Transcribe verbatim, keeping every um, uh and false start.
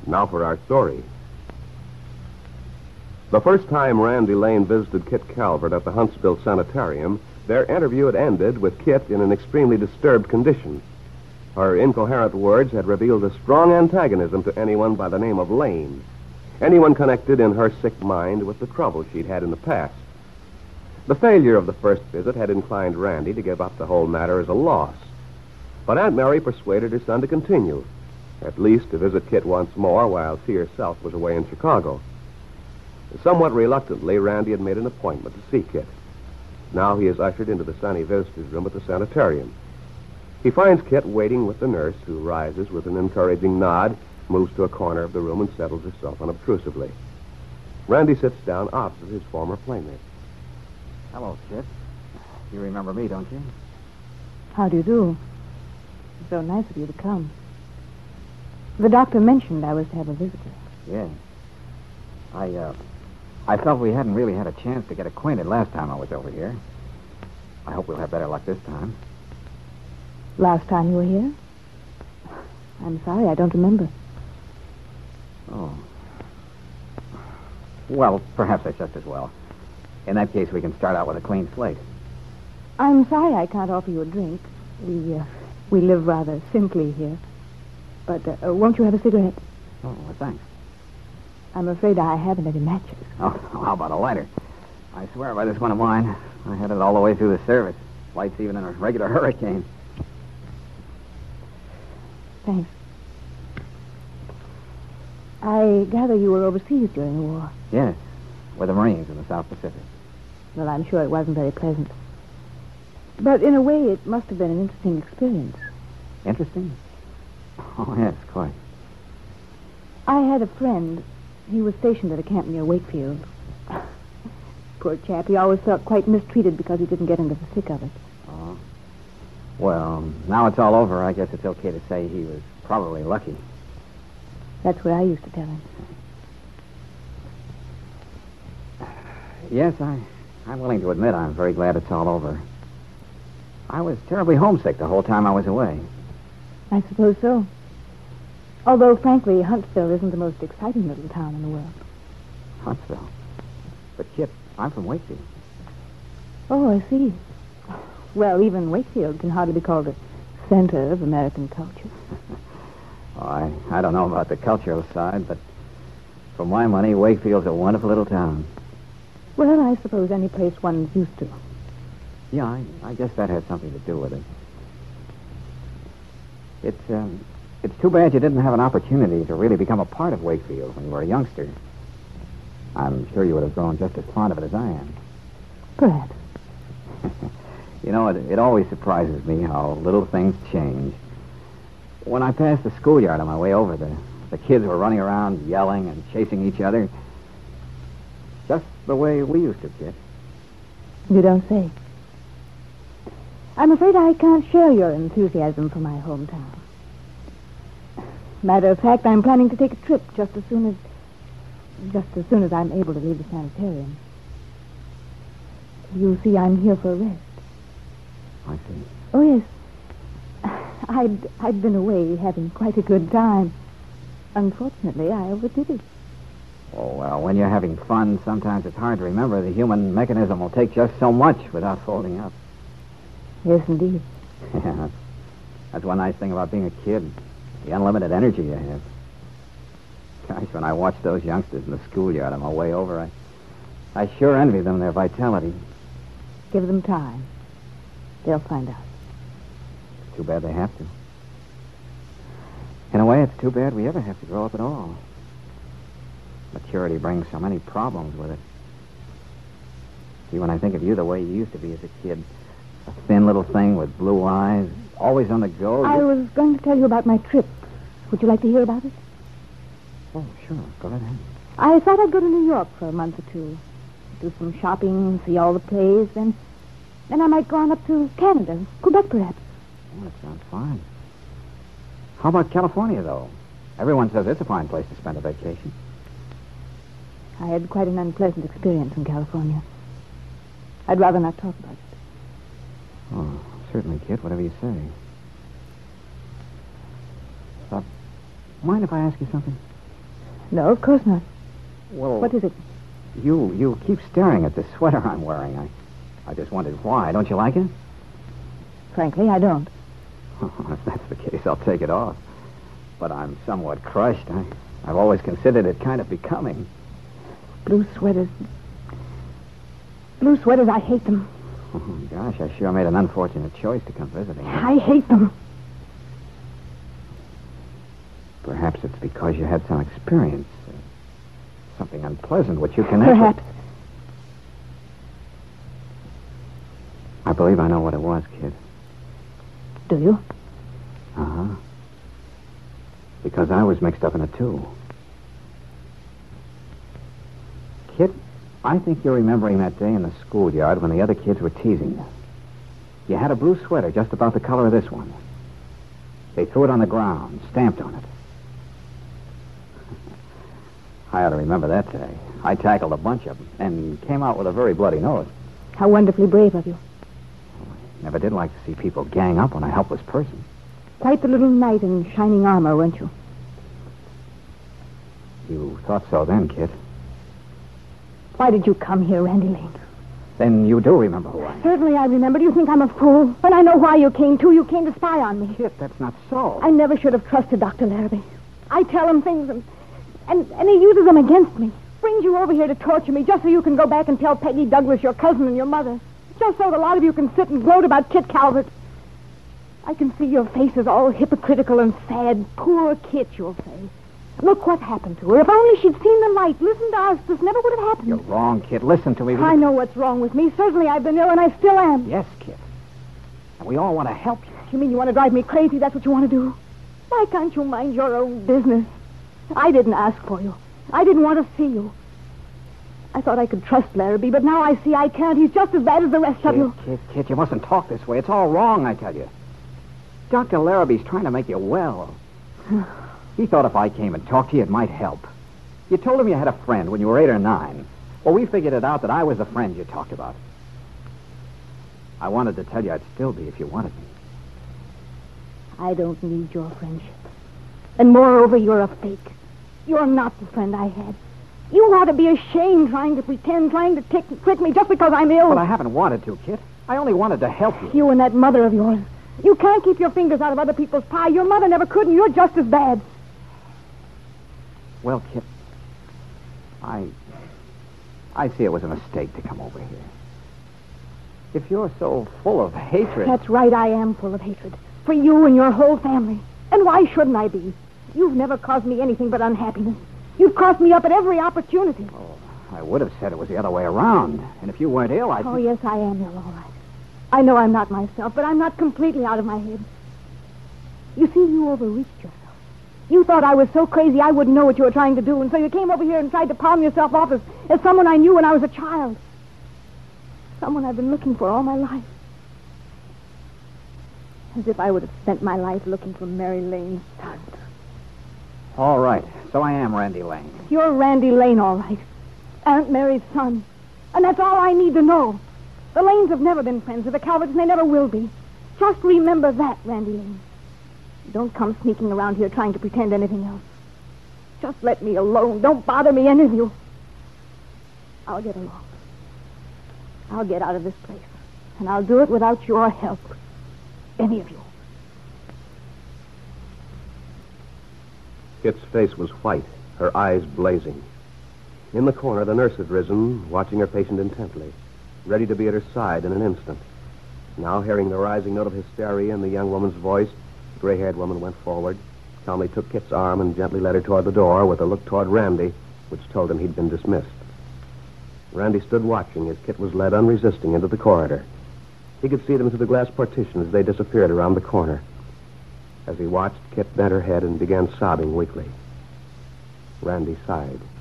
Now for our story. The first time Randy Lane visited Kit Calvert at the Huntsville Sanitarium, their interview had ended with Kit in an extremely disturbed condition. Her incoherent words had revealed a strong antagonism to anyone by the name of Lane, anyone connected in her sick mind with the trouble she'd had in the past. The failure of the first visit had inclined Randy to give up the whole matter as a loss. But Aunt Mary persuaded her son to continue, at least to visit Kit once more while she herself was away in Chicago. Somewhat reluctantly, Randy had made an appointment to see Kit. Now he is ushered into the sunny visitor's room at the sanitarium. He finds Kit waiting with the nurse, who rises with an encouraging nod, moves to a corner of the room, and settles herself unobtrusively. Randy sits down opposite his former playmate. Hello, Kit. You remember me, don't you? How do you do? It's so nice of you to come. The doctor mentioned I was to have a visitor. Yeah. I, uh, I felt we hadn't really had a chance to get acquainted last time I was over here. I hope we'll have better luck this time. Last time you were here? I'm sorry, I don't remember. Oh. Well, perhaps that's just as well. In that case, we can start out with a clean slate. I'm sorry I can't offer you a drink. We, uh, we live rather simply here. But uh, won't you have a cigarette? Oh, well, thanks. I'm afraid I haven't any matches. Oh, how about a lighter? I swear by this one of mine. I had it all the way through the service. Lights even in a regular hurricane. Thanks. I gather you were overseas during the war. Yes, with the Marines in the South Pacific. Well, I'm sure it wasn't very pleasant. But in a way, it must have been an interesting experience. Interesting? Oh, yes, quite. I had a friend. He was stationed at a camp near Wakefield. Poor chap. He always felt quite mistreated because he didn't get into the thick of it. Oh. Well, now it's all over. I guess it's okay to say he was probably lucky. That's what I used to tell him. Yes, I, I'm willing to admit I'm very glad it's all over. I was terribly homesick the whole time I was away. I suppose so. Although, frankly, Huntsville isn't the most exciting little town in the world. Huntsville? But, Kit, I'm from Wakefield. Oh, I see. Well, even Wakefield can hardly be called the center of American culture. Oh, I, I don't know about the cultural side, but for my money, Wakefield's a wonderful little town. Well, I suppose any place one's used to. Yeah, I, I guess that has something to do with it. It's, um, it's too bad you didn't have an opportunity to really become a part of Wakefield when you were a youngster. I'm sure you would have grown just as fond of it as I am. Perhaps. You know, it, it always surprises me how little things change. When I passed the schoolyard on my way over, the, the kids were running around yelling and chasing each other. Just the way we used to, Kid. You don't say. I'm afraid I can't share your enthusiasm for my hometown. Matter of fact, I'm planning to take a trip just as soon as... just as soon as I'm able to leave the sanitarium. You see, I'm here for a rest. I see. Oh, yes. I'd, I'd been away having quite a good time. Unfortunately, I overdid it. Oh, well, when you're having fun, sometimes it's hard to remember the human mechanism will take just so much without folding up. Yes, indeed. Yeah, that's, that's one nice thing about being a kid. The unlimited energy you have. Gosh, when I watch those youngsters in the schoolyard on my way over, I, I sure envy them their vitality. Give them time. They'll find out. It's too bad they have to. In a way, it's too bad we ever have to grow up at all. Maturity brings so many problems with it. See, when I think of you the way you used to be as a kid, a thin little thing with blue eyes, always on the go. I was going to tell you about my trip. Would you like to hear about it? Oh, sure. Go right ahead. I thought I'd go to New York for a month or two. Do some shopping, see all the plays, then... Then I might go on up to Canada, Quebec, perhaps. Oh, that sounds fine. How about California, though? Everyone says it's a fine place to spend a vacation. I had quite an unpleasant experience in California. I'd rather not talk about it. Oh, certainly, Kit, whatever you say. Uh, mind if I ask you something? No, of course not. Well, What is it? you you keep staring at this sweater I'm wearing. I, I just wondered why. Don't you like it? Frankly, I don't. If that's the case, I'll take it off. But I'm somewhat crushed. I, I've always considered it kind of becoming. Blue sweaters. Blue sweaters, I hate them. Oh, gosh, I sure made an unfortunate choice to come visiting. I hate them. Perhaps it's because you had some experience. Uh, something unpleasant which you connect Perhaps. with. I believe I know what it was, kid. Do you? Uh-huh. Because I was mixed up in it, too. Kid, I think you're remembering that day in the schoolyard when the other kids were teasing you. You had a blue sweater just about the color of this one. They threw it on the ground, stamped on it. I ought to remember that day. I tackled a bunch of them and came out with a very bloody nose. How wonderfully brave of you. Never did like to see people gang up on a helpless person. Quite the little knight in shining armor, weren't you? You thought so then, kid. Why did you come here, Randy Lane? Then you do remember who I am. Certainly I remember. Do you think I'm a fool? But I know why you came, too. You came to spy on me. Kid, that's not so. I never should have trusted Doctor Larrabee. I tell him things, and, and, and he uses them against me. Brings you over here to torture me just so you can go back and tell Peggy Douglas, your cousin, and your mother. Just so a lot of you can sit and gloat about Kit Calvert. I can see your faces all hypocritical and sad. Poor Kit, you'll say. Look what happened to her. If only she'd seen the light, listened to us, this never would have happened. You're wrong, kid. Listen to me. I know what's wrong with me. Certainly I've been ill, and I still am. Yes, kid. And we all want to help you. You mean you want to drive me crazy? That's what you want to do? Why can't you mind your own business? I didn't ask for you. I didn't want to see you. I thought I could trust Larrabee, but now I see I can't. He's just as bad as the rest Kid, of you. kid, kid, you mustn't talk this way. It's all wrong, I tell you. Doctor Larrabee's trying to make you well. He thought if I came and talked to you, it might help. You told him you had a friend when you were eight or nine. Well, we figured it out that I was the friend you talked about. I wanted to tell you I'd still be if you wanted me. I don't need your friendship. And moreover, you're a fake. You're not the friend I had. You ought to be ashamed trying to pretend, trying to tick, trick me just because I'm ill. But I haven't wanted to, kid. I only wanted to help you. You and that mother of yours. You can't keep your fingers out of other people's pie. Your mother never could, and you're just as bad. Well, Kit, I... I see it was a mistake to come over here. If you're so full of hatred... That's right, I am full of hatred. For you and your whole family. And why shouldn't I be? You've never caused me anything but unhappiness. You've crossed me up at every opportunity. Oh, I would have said it was the other way around. And if you weren't ill, I'd... Oh, yes, I am ill, all right. I know I'm not myself, but I'm not completely out of my head. You see, you overreached yourself. You thought I was so crazy I wouldn't know what you were trying to do, and so you came over here and tried to palm yourself off as, as someone I knew when I was a child. Someone I've been looking for all my life. As if I would have spent my life looking for Mary Lane's son. All right, so I am Randy Lane. You're Randy Lane, all right. Aunt Mary's son. And that's all I need to know. The Lanes have never been friends with the Calverts, and they never will be. Just remember that, Randy Lane. Don't come sneaking around here trying to pretend anything else. Just let me alone. Don't bother me, any of you. I'll get along. I'll get out of this place. And I'll do it without your help. Any of you. Kit's face was white, her eyes blazing. In the corner, the nurse had risen, watching her patient intently, ready to be at her side in an instant. Now, hearing the rising note of hysteria in the young woman's voice, the gray-haired woman went forward, calmly took Kit's arm and gently led her toward the door with a look toward Randy, which told him he'd been dismissed. Randy stood watching as Kit was led unresisting into the corridor. He could see them through the glass partition as they disappeared around the corner. As he watched, Kit bent her head and began sobbing weakly. Randy sighed.